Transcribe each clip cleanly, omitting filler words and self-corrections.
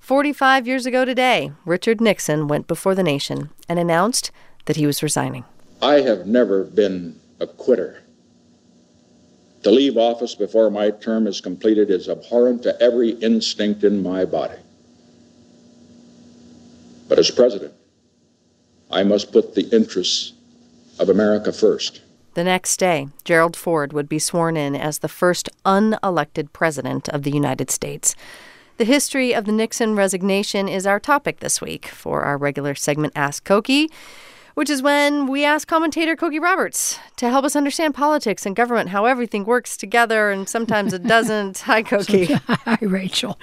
45 years ago today, Richard Nixon went before the nation and announced that he was resigning. I have never been a quitter. To leave office before my term is completed is abhorrent to every instinct in my body. But as president, I must put the interests of America first. The next day, Gerald Ford would be sworn in as the first unelected president of the United States. The history of the Nixon resignation is our topic this week for our regular segment, Ask Cokie, which is when we ask commentator Cokie Roberts to help us understand politics and government, how everything works together, and sometimes it doesn't. Hi, Cokie. Hi, Rachel.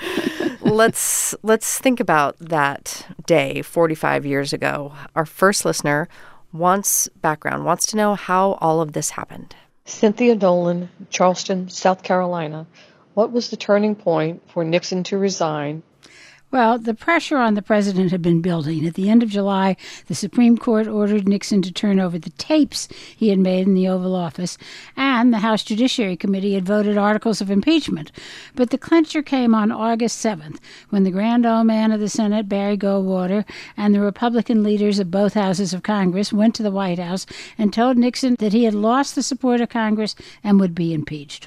Let's think about that day 45 years ago. Our first listener wants background, wants to know how all of this happened. Cynthia Dolan, Charleston, South Carolina. What was the turning point for Nixon to resign? Well, the pressure on the president had been building. At the end of July, the Supreme Court ordered Nixon to turn over the tapes he had made in the Oval Office, and the House Judiciary Committee had voted articles of impeachment. But the clincher came on August 7th, when the grand old man of the Senate, Barry Goldwater, and the Republican leaders of both houses of Congress went to the White House and told Nixon that he had lost the support of Congress and would be impeached.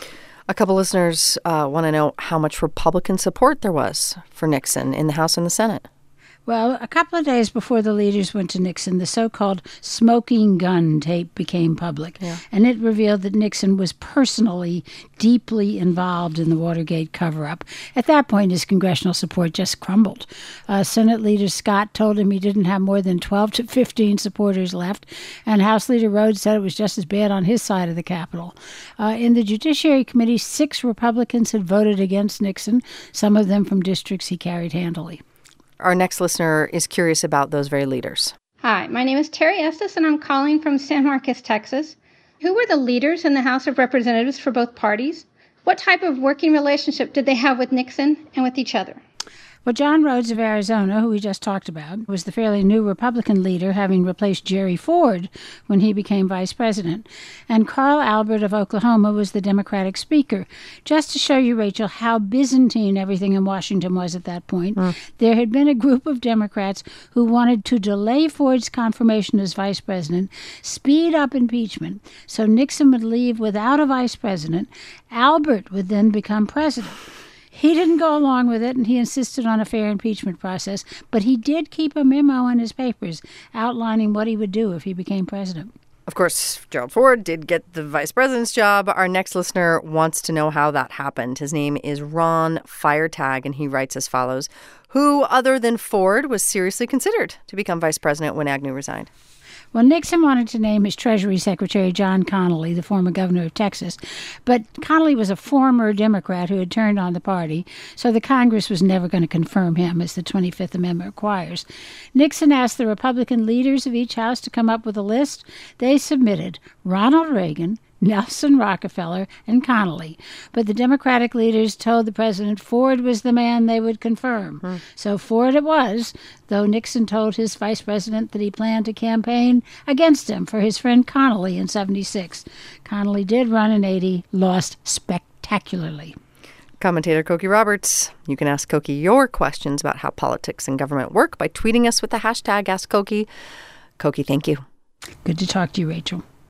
A couple listeners want to know how much Republican support there was for Nixon in the House and the Senate. Well, a couple of days before the leaders went to Nixon, the so-called smoking gun tape became public, and it revealed that Nixon was personally deeply involved in the Watergate cover-up. At that point, his congressional support just crumbled. Senate Leader Scott told him he didn't have more than 12 to 15 supporters left, and House Leader Rhodes said it was just as bad on his side of the Capitol. In the Judiciary Committee, 6 Republicans had voted against Nixon, some of them from districts he carried handily. Our next listener is curious about those very leaders. Hi, my name is Terry Estes, and I'm calling from San Marcos, Texas. Who were the leaders in the House of Representatives for both parties? What type of working relationship did they have with Nixon and with each other? Well, John Rhodes of Arizona, who we just talked about, was the fairly new Republican leader, having replaced Jerry Ford when he became vice president. And Carl Albert of Oklahoma was the Democratic speaker. Just to show you, Rachel, how Byzantine everything in Washington was at that point, there had been a group of Democrats who wanted to delay Ford's confirmation as vice president, speed up impeachment, so Nixon would leave without a vice president. Albert would then become president. He didn't go along with it, and he insisted on a fair impeachment process, but he did keep a memo in his papers outlining what he would do if he became president. Of course, Gerald Ford did get the vice president's job. Our next listener wants to know how that happened. His name is Ron Firetag, and he writes as follows. Who, other than Ford, was seriously considered to become vice president when Agnew resigned? Well, Nixon wanted to name his Treasury Secretary John Connally, the former governor of Texas. But Connally was a former Democrat who had turned on the party, so the Congress was never going to confirm him, as the 25th Amendment requires. Nixon asked the Republican leaders of each house to come up with a list. They submitted Ronald Reagan, Nelson Rockefeller, and Connally. But the Democratic leaders told the president Ford was the man they would confirm. So Ford it was, though Nixon told his vice president that he planned to campaign against him for his friend Connally in 76. Connally did run in 80, lost spectacularly. Commentator Cokie Roberts. You can ask Cokie your questions about how politics and government work by tweeting us with the hashtag AskCokie. Cokie, thank you. Good to talk to you, Rachel.